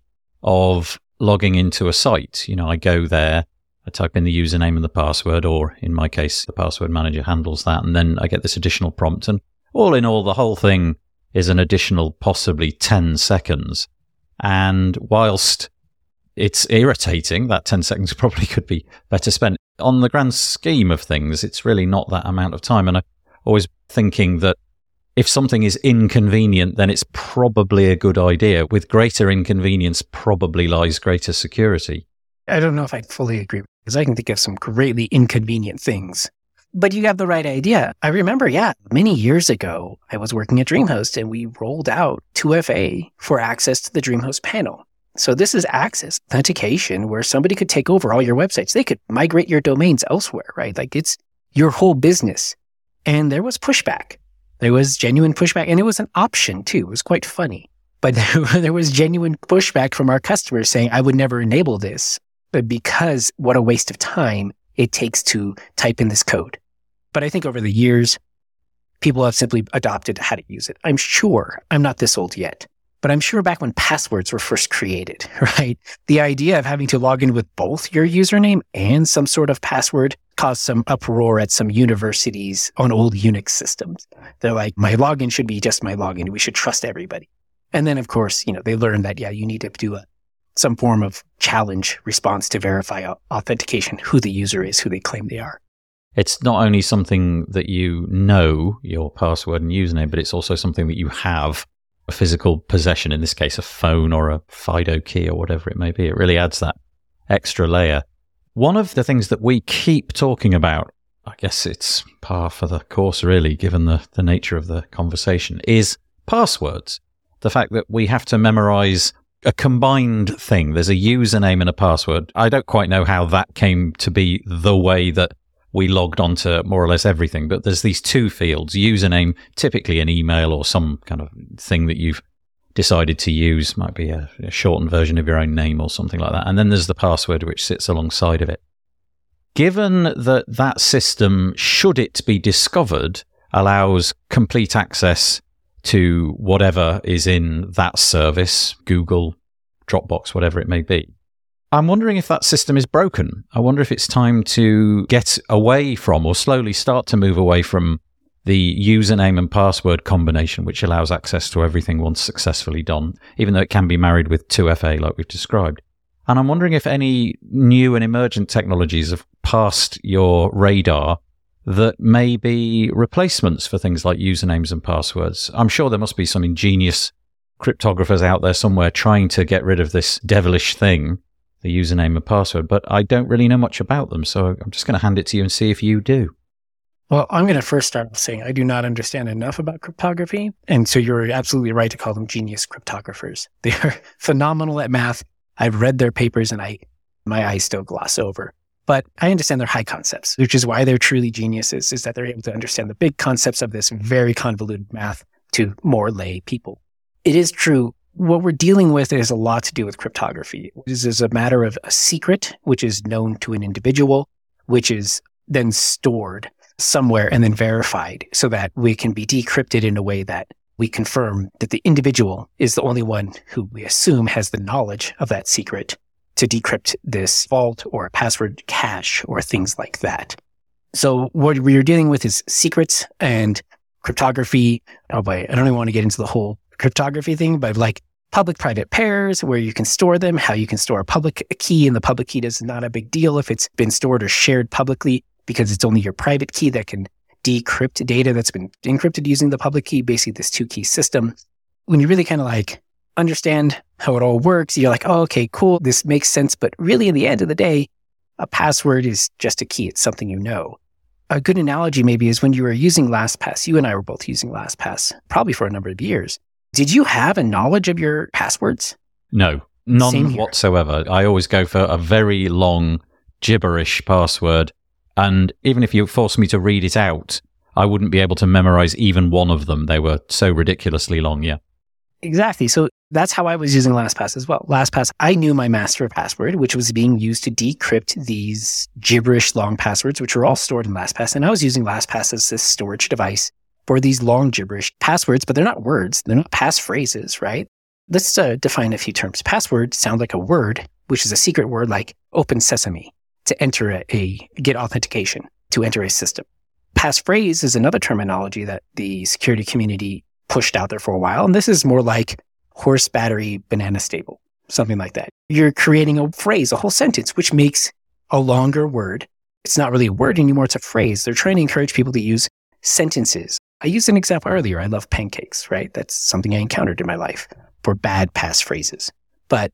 of logging into a site. You know, I go there, I type in the username and the password, or in my case, the password manager handles that. And then I get this additional prompt. And all in all, the whole thing is an additional possibly ten seconds. And whilst it's irritating, that ten seconds probably could be better spent. On the grand scheme of things, it's really not that amount of time. And I'm always thinking that if something is inconvenient, then it's probably a good idea. With greater inconvenience probably lies greater security. I don't know if I fully agree, because I can think of some greatly inconvenient things. But you have the right idea. I remember, yeah, many years ago, I was working at DreamHost and we rolled out two F A for access to the DreamHost panel. So this is access authentication where somebody could take over all your websites. They could migrate your domains elsewhere, right? Like it's your whole business. And there was pushback. There was genuine pushback, and it was an option too. It was quite funny. But there was genuine pushback from our customers saying, I would never enable this, but because what a waste of time it takes to type in this code. But I think over the years, people have simply adopted how to use it. I'm sure, I'm not this old yet, but I'm sure back when passwords were first created, right? The idea of having to log in with both your username and some sort of password caused some uproar at some universities on old Unix systems. They're like, my login should be just my login. We should trust everybody. And then, of course, you know, they learned that, yeah, you need to do a, some form of challenge response to verify authentication, who the user is, who they claim they are. It's not only something that you know, your password and username, but it's also something that you have, a physical possession, in this case, a phone or a FIDO key or whatever it may be. It really adds that extra layer. One of the things that we keep talking about, I guess it's par for the course really, given the, the nature of the conversation, is passwords. The fact that we have to memorize a combined thing. There's a username and a password. I don't quite know how that came to be the way that we logged onto more or less everything, but there's these two fields, username, typically an email or some kind of thing that you've decided to use, might be a, a shortened version of your own name or something like that. And then there's the password, which sits alongside of it. Given that that system, should it be discovered, allows complete access to whatever is in that service, Google, Dropbox, whatever it may be, I'm wondering if that system is broken. I wonder if it's time to get away from, or slowly start to move away from, the username and password combination, which allows access to everything once successfully done, even though it can be married with two F A like we've described. And I'm wondering if any new and emergent technologies have passed your radar that may be replacements for things like usernames and passwords. I'm sure there must be some ingenious cryptographers out there somewhere trying to get rid of this devilish thing, the username and password, but I don't really know much about them. So I'm just going to hand it to you and see if you do. Well, I'm going to first start by saying I do not understand enough about cryptography. And so you're absolutely right to call them genius cryptographers. They are phenomenal at math. I've read their papers and I, my eyes still gloss over. But I understand their high concepts, which is why they're truly geniuses, is that they're able to understand the big concepts of this very convoluted math to more lay people. It is true. What we're dealing with is a lot to do with cryptography. This is a matter of a secret, which is known to an individual, which is then stored somewhere and then verified so that we can be decrypted in a way that we confirm that the individual is the only one who we assume has the knowledge of that secret to decrypt this vault or a password cache or things like that. So what we're dealing with is secrets and cryptography. Oh boy, I don't even want to get into the whole cryptography thing, but like public-private pairs, where you can store them, how you can store a public key, and the public key is not a big deal if it's been stored or shared publicly, because it's only your private key that can decrypt data that's been encrypted using the public key, basically this two-key system. When you really kind of like understand how it all works, you're like, oh, okay, cool, this makes sense. But really, in the end of the day, a password is just a key. It's something you know. A good analogy maybe is when you were using LastPass, you and I were both using LastPass, probably for a number of years. Did you have a knowledge of your passwords? No, none whatsoever. I always go for a very long gibberish password. And even if you forced me to read it out, I wouldn't be able to memorize even one of them. They were so ridiculously long, yeah. Exactly. So that's how I was using LastPass as well. LastPass, I knew my master password, which was being used to decrypt these gibberish long passwords, which were all stored in LastPass. And I was using LastPass as this storage device for these long gibberish passwords, but they're not words. They're not passphrases, right? Let's uh, define a few terms. Password sounds like a word, which is a secret word like open sesame to enter a, a get authentication, to enter a system. Passphrase is another terminology that the security community pushed out there for a while. And this is more like horse battery banana stable, something like that. You're creating a phrase, a whole sentence, which makes a longer word. It's not really a word anymore. It's a phrase. They're trying to encourage people to use sentences. I used an example earlier. I love pancakes, right? That's something I encountered in my life for bad passphrases. But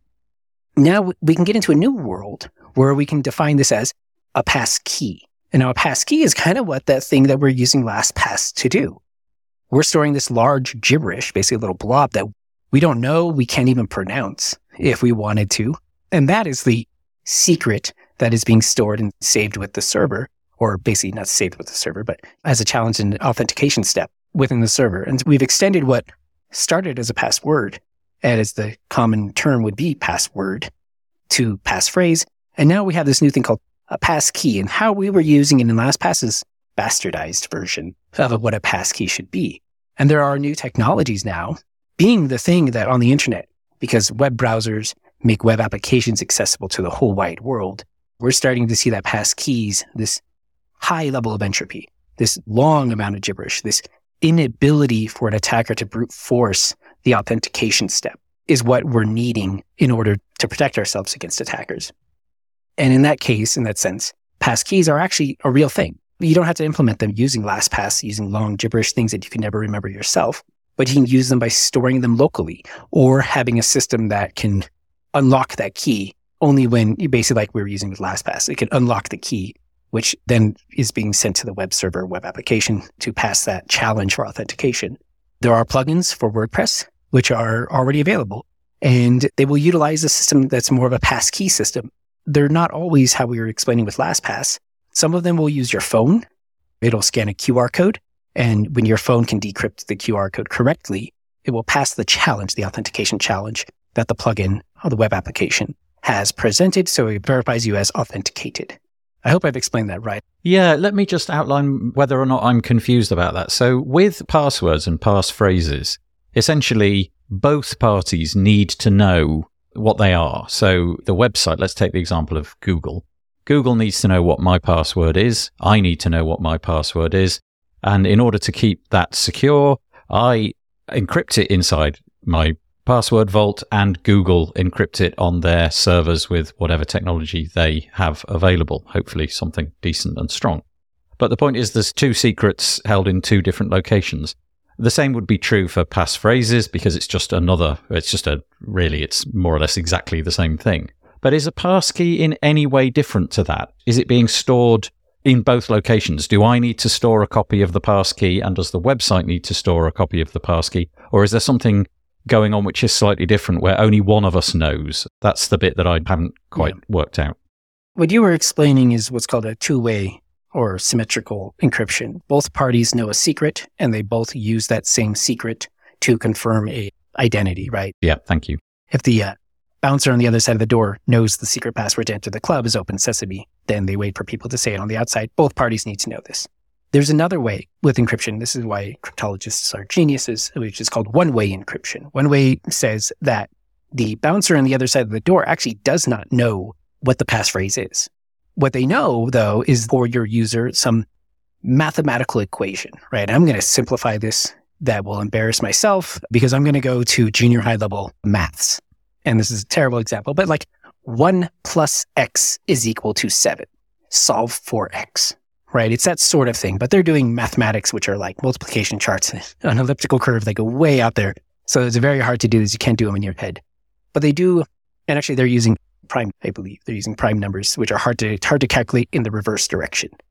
now we can get into a new world where we can define this as a passkey. And now a passkey is kind of what that thing that we're using LastPass to do. We're storing this large gibberish, basically a little blob that we don't know, we can't even pronounce if we wanted to. And that is the secret that is being stored and saved with the server, or basically not saved with the server, but as a challenge and authentication step within the server. And we've extended what started as a password, and as the common term would be password, to passphrase. And now we have this new thing called a passkey, and how we were using it in LastPass is bastardized version of what a passkey should be. And there are new technologies now, being the thing that on the internet, because web browsers make web applications accessible to the whole wide world, we're starting to see that passkeys, this high level of entropy, this long amount of gibberish, this inability for an attacker to brute force the authentication step is what we're needing in order to protect ourselves against attackers. And in that case, in that sense, passkeys are actually a real thing. You don't have to implement them using LastPass, using long gibberish things that you can never remember yourself, but you can use them by storing them locally or having a system that can unlock that key only when, basically like we were using with LastPass, it can unlock the key, which then is being sent to the web server, web application to pass that challenge for authentication. There are plugins for WordPress, which are already available, and they will utilize a system that's more of a passkey system. They're not always how we were explaining with LastPass. Some of them will use your phone. It'll scan a Q R code. And when your phone can decrypt the Q R code correctly, it will pass the challenge, the authentication challenge that the plugin or the web application has presented. So it verifies you as authenticated. I hope I've explained that right. Yeah, let me just outline whether or not I'm confused about that. So with passwords and passphrases, essentially both parties need to know what they are. So the website, let's take the example of Google. Google needs to know what my password is. I need to know what my password is. And in order to keep that secure, I encrypt it inside my password vault and Google encrypt it on their servers with whatever technology they have available, hopefully something decent and strong. But the point is there's two secrets held in two different locations. The same would be true for passphrases because it's just another, it's just a, really, it's more or less exactly the same thing. But is a passkey in any way different to that? Is it being stored in both locations? Do I need to store a copy of the passkey and does the website need to store a copy of the passkey? Or is there something going on which is slightly different where only one of us knows? That's the bit that I haven't quite yeah. worked out. What you were explaining is what's called a two-way or symmetrical encryption. Both parties know a secret and they both use that same secret to confirm a identity, right? Yeah, thank you. If the uh, bouncer on the other side of the door knows the secret password to enter the club is open sesame, then they wait for people to say it on the outside. Both parties need to know this. There's another way with encryption. This is why cryptologists are geniuses, which is called one-way encryption. One-way says that the bouncer on the other side of the door actually does not know what the passphrase is. What they know, though, is for your user some mathematical equation, right? I'm going to simplify this that will embarrass myself because I'm going to go to junior high level maths. And this is a terrible example, but like one plus X is equal to seven. Solve for X, right? It's that sort of thing, but they're doing mathematics, which are like multiplication charts, an elliptical curve. They go way out there. So it's very hard to do this. You can't do them in your head, but they do. And actually they're using prime, I believe they're using prime numbers, which are hard to, hard to calculate in the reverse direction.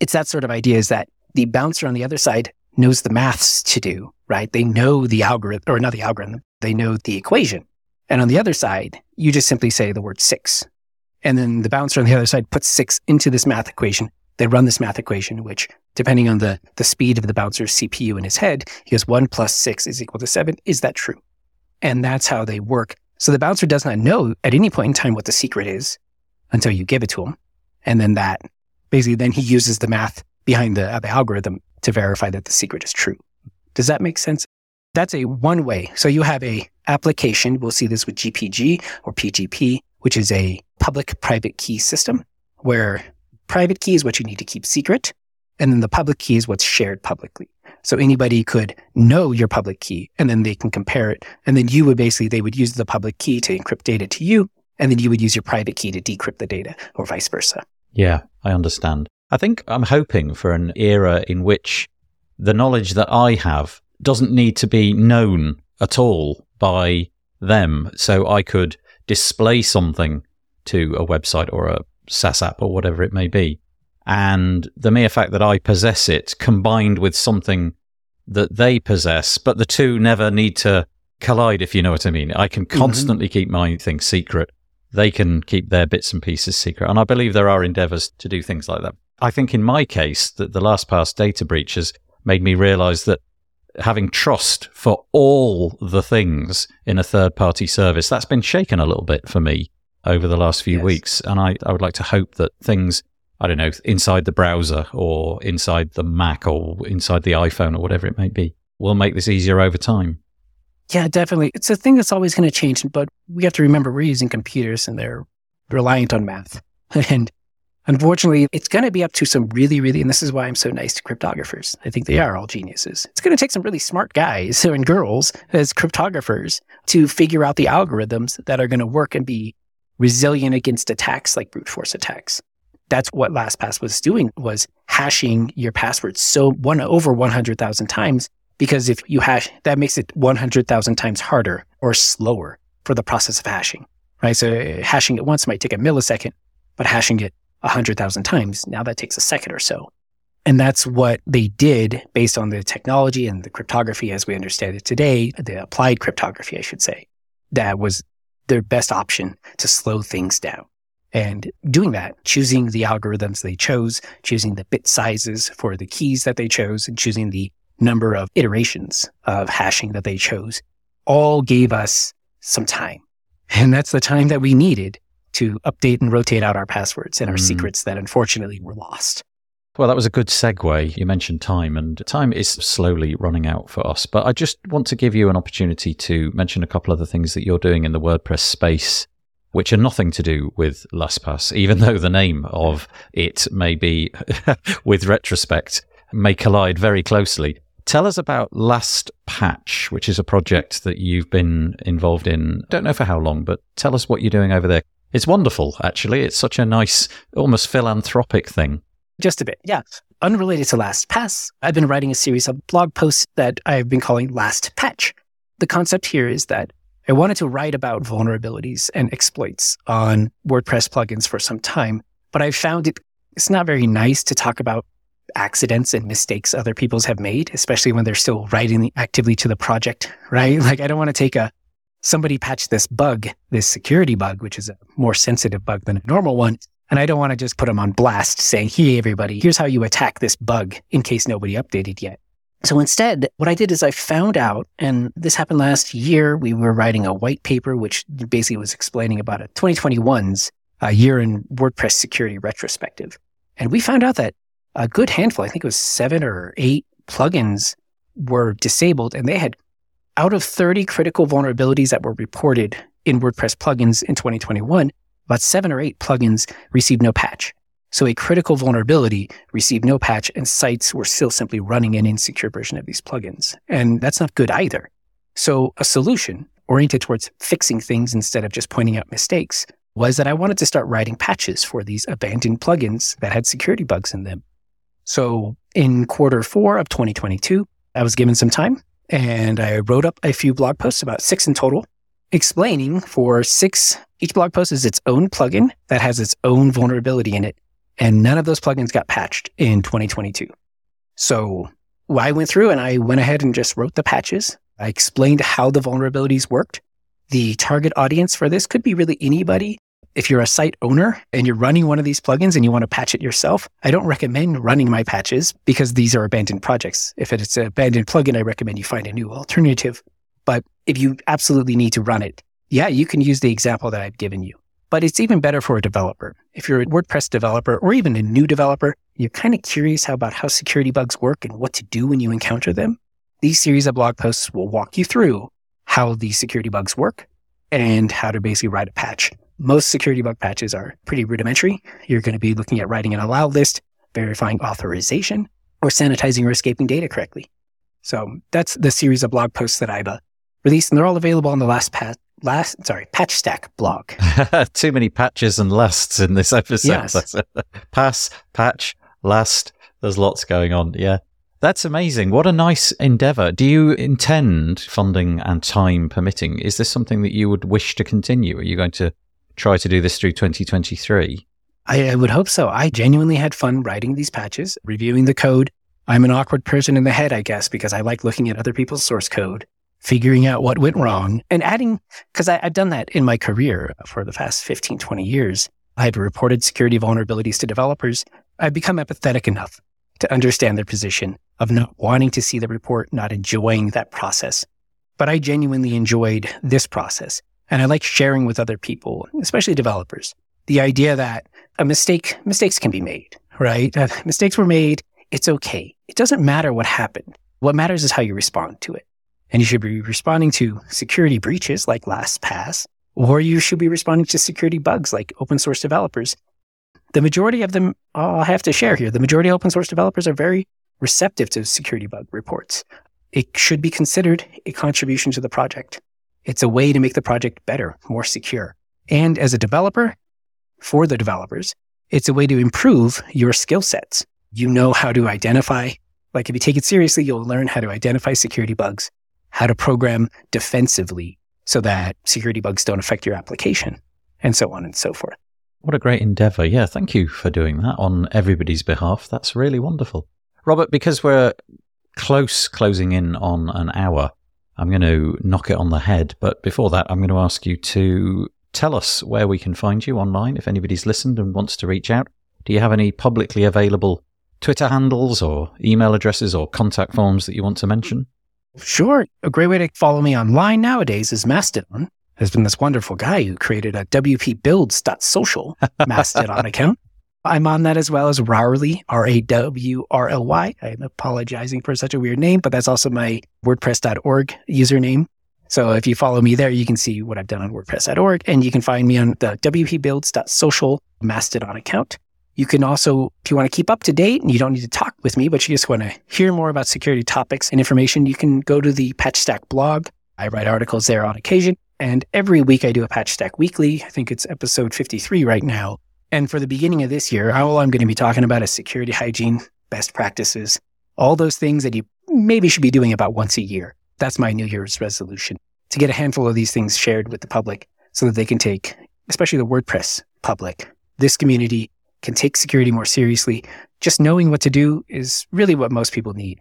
It's that sort of idea is that the bouncer on the other side knows the maths to do, right? They know the algorithm, or not the algorithm, they know the equation. And on the other side, you just simply say the word six. And then the bouncer on the other side puts six into this math equation. They run this math equation, which depending on the, the speed of the bouncer's C P U in his head, he goes one plus six is equal to seven. Is that true? And that's how they work. So the bouncer does not know at any point in time what the secret is until you give it to him. And then that basically, then he uses the math behind the, uh, the algorithm to verify that the secret is true. Does that make sense? That's a one way. So you have a application. We'll see this with G P G or P G P, which is a public-private key system where private key is what you need to keep secret. And then the public key is what's shared publicly. So anybody could know your public key and then they can compare it. And then you would basically, they would use the public key to encrypt data to you. And then you would use your private key to decrypt the data or vice versa. Yeah, I understand. I think I'm hoping for an era in which the knowledge that I have doesn't need to be known at all by them. So I could display something to a website or a SaaS app or whatever it may be. And the mere fact that I possess it combined with something that they possess, but the two never need to collide, if you know what I mean. I can constantly mm-hmm. keep my things secret. They can keep their bits and pieces secret. And I believe there are endeavors to do things like that. I think in my case, that the LastPass data breach has made me realize that having trust for all the things in a third-party service, that's been shaken a little bit for me over the last few yes. weeks. And I, I would like to hope that things, I don't know, inside the browser or inside the Mac or inside the iPhone or whatever it may be, will make this easier over time. Yeah, definitely. It's a thing that's always going to change, but we have to remember we're using computers and they're reliant on math. And unfortunately, it's going to be up to some really, really, and this is why I'm so nice to cryptographers. I think they are all geniuses. It's going to take some really smart guys and girls as cryptographers to figure out the algorithms that are going to work and be resilient against attacks like brute force attacks. That's what LastPass was doing, was hashing your passwords so one over one hundred thousand times, because if you hash, that makes it one hundred thousand times harder or slower for the process of hashing, right? So hashing it once might take a millisecond, but hashing it one hundred thousand times, now that takes a second or so. And that's what they did based on the technology and the cryptography as we understand it today, the applied cryptography, I should say. That was their best option to slow things down. And doing that, choosing the algorithms they chose, choosing the bit sizes for the keys that they chose, and choosing the number of iterations of hashing that they chose, all gave us some time. And that's the time that we needed to update and rotate out our passwords and our mm. secrets that unfortunately were lost. Well, that was a good segue. You mentioned time, and time is slowly running out for us. But I just want to give you an opportunity to mention a couple of the things that you're doing in the WordPress space, which are nothing to do with LastPass, even though the name of it may be, with retrospect, may collide very closely. Tell us about LastPatch, which is a project that you've been involved in. Don't know for how long, but tell us what you're doing over there. It's wonderful, actually. It's such a nice, almost philanthropic thing. Just a bit, yeah. Unrelated to LastPass, I've been writing a series of blog posts that I've been calling LastPatch. The concept here is that I wanted to write about vulnerabilities and exploits on WordPress plugins for some time, but I found it it's not very nice to talk about accidents and mistakes other people's have made, especially when they're still writing actively to the project, right? Like I don't want to take a, somebody patched this bug, this security bug, which is a more sensitive bug than a normal one. And I don't want to just put them on blast saying, hey, everybody, here's how you attack this bug in case nobody updated yet. So instead, what I did is I found out, and this happened last year, we were writing a white paper, which basically was explaining about a twenty twenty-one's uh, year in WordPress security retrospective. And we found out that a good handful, I think it was seven or eight plugins were disabled, and they had, out of thirty critical vulnerabilities that were reported in WordPress plugins in twenty twenty-one, about seven or eight plugins received no patch. So a critical vulnerability received no patch, and sites were still simply running an insecure version of these plugins. And that's not good either. So a solution oriented towards fixing things instead of just pointing out mistakes was that I wanted to start writing patches for these abandoned plugins that had security bugs in them. So in quarter four of twenty twenty-two, I was given some time and I wrote up a few blog posts, about six in total, explaining for six, each blog post is its own plugin that has its own vulnerability in it. and none of those plugins got patched in twenty twenty-two. So I went through and I went ahead and just wrote the patches. I explained how the vulnerabilities worked. The target audience for this could be really anybody. If you're a site owner and you're running one of these plugins and you want to patch it yourself, I don't recommend running my patches because these are abandoned projects. If it's an abandoned plugin, I recommend you find a new alternative. But if you absolutely need to run it, yeah, you can use the example that I've given you. But it's even better for a developer. If you're a WordPress developer or even a new developer, you're kind of curious how about how security bugs work and what to do when you encounter them. These series of blog posts will walk you through how these security bugs work and how to basically write a patch. Most security bug patches are pretty rudimentary. You're going to be looking at writing an allow list, verifying authorization, or sanitizing or escaping data correctly. So that's the series of blog posts that I've uh, released, and they're all available on the last pat, last sorry PatchStack blog. Too many patches and lasts in this episode. Yes. Pass, patch, last. There's lots going on. Yeah. That's amazing. What a nice endeavor. Do you intend, funding and time permitting, is this something that you would wish to continue? Are you going to try to do this through twenty twenty-three? I, I would hope so. I genuinely had fun writing these patches, reviewing the code. I'm an awkward person in the head, I guess, because I like looking at other people's source code, figuring out what went wrong, and adding, because I've done that in my career for the past fifteen, twenty years. I've reported security vulnerabilities to developers. I've become empathetic enough to understand their position of not wanting to see the report, not enjoying that process. But I genuinely enjoyed this process. And I like sharing with other people, especially developers, the idea that a mistake, mistakes can be made, right? Uh, mistakes were made. It's okay. It doesn't matter what happened. What matters is how you respond to it. And you should be responding to security breaches like LastPass, or you should be responding to security bugs like open source developers. The majority of them, I'll have to share here, the majority of open source developers are very receptive to security bug reports. It should be considered a contribution to the project. It's a way to make the project better, more secure. And as a developer, for the developers, it's a way to improve your skill sets. You know how to identify, like if you take it seriously, you'll learn how to identify security bugs, how to program defensively so that security bugs don't affect your application, and so on and so forth. What a great endeavor. Yeah, thank you for doing that on everybody's behalf. That's really wonderful. Robert, because we're close closing in on an hour, I'm going to knock it on the head. But before that, I'm going to ask you to tell us where we can find you online if anybody's listened and wants to reach out. Do you have any publicly available Twitter handles or email addresses or contact forms that you want to mention? Sure. A great way to follow me online nowadays is Mastodon. There's been this wonderful guy who created a w p builds dot social Mastodon account. I'm on that as well as Rawrly, R A W R L Y. I'm apologizing for such a weird name, but that's also my WordPress dot org username. So if you follow me there, you can see what I've done on WordPress dot org, and you can find me on the w p builds dot social Mastodon account. You can also, if you want to keep up to date and you don't need to talk with me, but you just want to hear more about security topics and information, you can go to the PatchStack blog. I write articles there on occasion. And every week I do a PatchStack Weekly. I think it's episode fifty-three right now. And for the beginning of this year, all I'm going to be talking about is security hygiene, best practices, all those things that you maybe should be doing about once a year. That's my New Year's resolution, to get a handful of these things shared with the public so that they can take, especially the WordPress public, this community can take security more seriously. Just knowing what to do is really what most people need.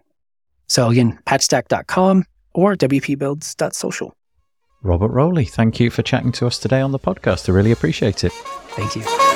So again, patchstack dot com or w p builds dot social. Robert Rowley, thank you for chatting to us today on the podcast. I really appreciate it. Thank you.